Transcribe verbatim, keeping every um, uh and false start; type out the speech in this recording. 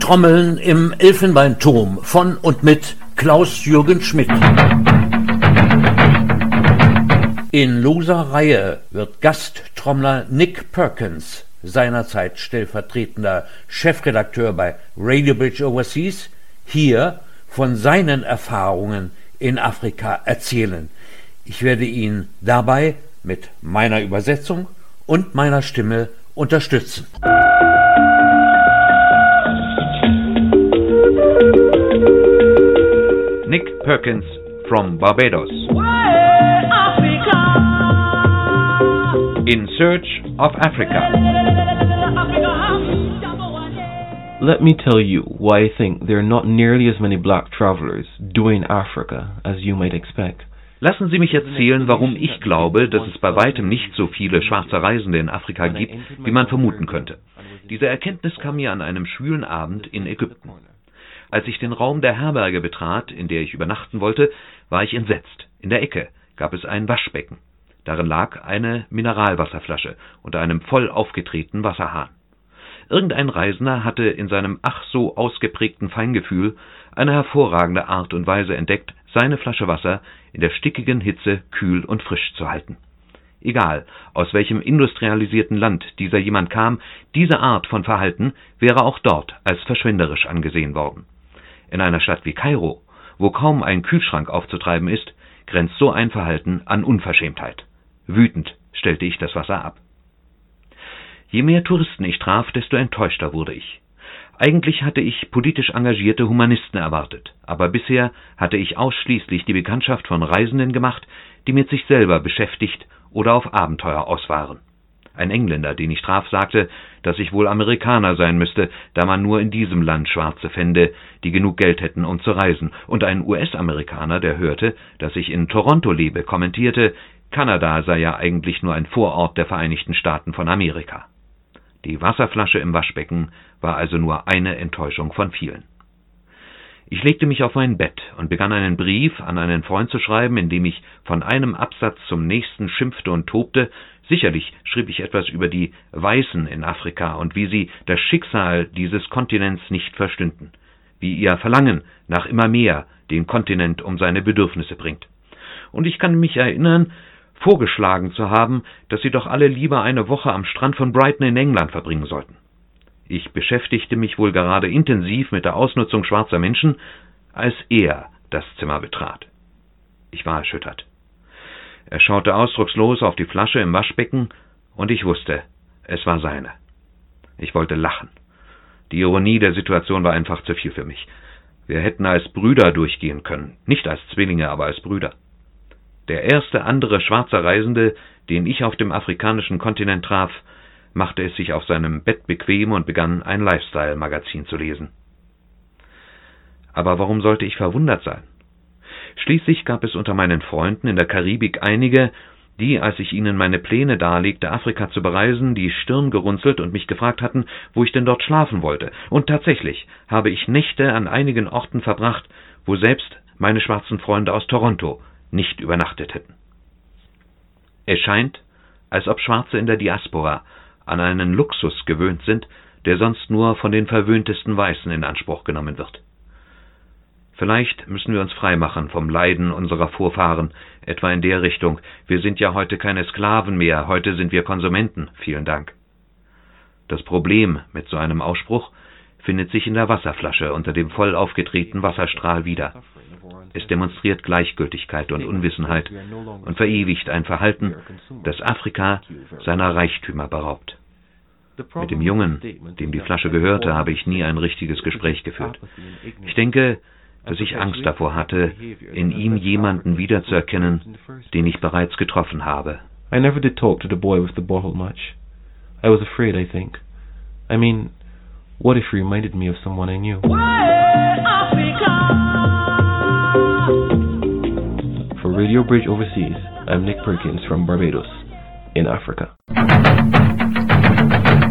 Trommeln im Elfenbeinturm von und mit Klaus-Jürgen Schmidt. In loser Reihe wird Gasttrommler Nick Perkins, seinerzeit stellvertretender Chefredakteur bei Radio Bridge Overseas, hier von seinen Erfahrungen in Afrika erzählen. Ich werde ihn dabei mit meiner Übersetzung und meiner Stimme unterstützen. Nick Perkins from Barbados. In Search of Africa. Let me tell you why I think there are not nearly as many black travelers doing Africa as you might expect. Lassen Sie mich erzählen, warum ich glaube, dass es bei weitem nicht so viele schwarze Reisende in Afrika gibt, wie man vermuten könnte. Diese Erkenntnis kam mir an einem schwülen Abend in Ägypten. Als ich den Raum der Herberge betrat, in der ich übernachten wollte, war ich entsetzt. In der Ecke gab es ein Waschbecken. Darin lag eine Mineralwasserflasche unter einem voll aufgedrehten Wasserhahn. Irgendein Reisender hatte in seinem ach so ausgeprägten Feingefühl eine hervorragende Art und Weise entdeckt, seine Flasche Wasser in der stickigen Hitze kühl und frisch zu halten. Egal, aus welchem industrialisierten Land dieser jemand kam, diese Art von Verhalten wäre auch dort als verschwenderisch angesehen worden. In einer Stadt wie Kairo, wo kaum ein Kühlschrank aufzutreiben ist, grenzt so ein Verhalten an Unverschämtheit. Wütend stellte ich das Wasser ab. Je mehr Touristen ich traf, desto enttäuschter wurde ich. Eigentlich hatte ich politisch engagierte Humanisten erwartet, aber bisher hatte ich ausschließlich die Bekanntschaft von Reisenden gemacht, die mit sich selber beschäftigt oder auf Abenteuer aus waren. Ein Engländer, den ich traf, sagte, dass ich wohl Amerikaner sein müsste, da man nur in diesem Land Schwarze fände, die genug Geld hätten, um zu reisen. Und ein U S-Amerikaner, der hörte, dass ich in Toronto lebe, kommentierte, Kanada sei ja eigentlich nur ein Vorort der Vereinigten Staaten von Amerika. Die Wasserflasche im Waschbecken war also nur eine Enttäuschung von vielen. Ich legte mich auf mein Bett und begann einen Brief an einen Freund zu schreiben, in dem ich von einem Absatz zum nächsten schimpfte und tobte. Sicherlich schrieb ich etwas über die Weißen in Afrika und wie sie das Schicksal dieses Kontinents nicht verstünden, wie ihr Verlangen nach immer mehr den Kontinent um seine Bedürfnisse bringt. Und ich kann mich erinnern, vorgeschlagen zu haben, dass sie doch alle lieber eine Woche am Strand von Brighton in England verbringen sollten. Ich beschäftigte mich wohl gerade intensiv mit der Ausnutzung schwarzer Menschen, als er das Zimmer betrat. Ich war erschüttert. Er schaute ausdruckslos auf die Flasche im Waschbecken, und ich wusste, es war seine. Ich wollte lachen. Die Ironie der Situation war einfach zu viel für mich. Wir hätten als Brüder durchgehen können, nicht als Zwillinge, aber als Brüder. Der erste andere schwarze Reisende, den ich auf dem afrikanischen Kontinent traf, machte es sich auf seinem Bett bequem und begann, ein Lifestyle-Magazin zu lesen. Aber warum sollte ich verwundert sein? Schließlich gab es unter meinen Freunden in der Karibik einige, die, als ich ihnen meine Pläne darlegte, Afrika zu bereisen, die Stirn gerunzelt und mich gefragt hatten, wo ich denn dort schlafen wollte. Und tatsächlich habe ich Nächte an einigen Orten verbracht, wo selbst meine schwarzen Freunde aus Toronto nicht übernachtet hätten. Es scheint, als ob Schwarze in der Diaspora an einen Luxus gewöhnt sind, der sonst nur von den verwöhntesten Weißen in Anspruch genommen wird. Vielleicht müssen wir uns freimachen vom Leiden unserer Vorfahren, etwa in der Richtung, wir sind ja heute keine Sklaven mehr, heute sind wir Konsumenten, vielen Dank. Das Problem mit so einem Ausspruch findet sich in der Wasserflasche unter dem voll aufgedrehten Wasserstrahl wieder. Es demonstriert Gleichgültigkeit und Unwissenheit und verewigt ein Verhalten, das Afrika seiner Reichtümer beraubt. Mit dem Jungen, dem die Flasche gehörte, habe ich nie ein richtiges Gespräch geführt. Ich denke, dass ich Angst davor hatte, in ihm jemanden wiederzuerkennen, den ich bereits getroffen habe. I never did talk to the boy with the bottle much. I was afraid, I think. I mean, what if he reminded me of someone I knew? For Radio Bridge Overseas, I'm Nick Perkins from Barbados, in Africa.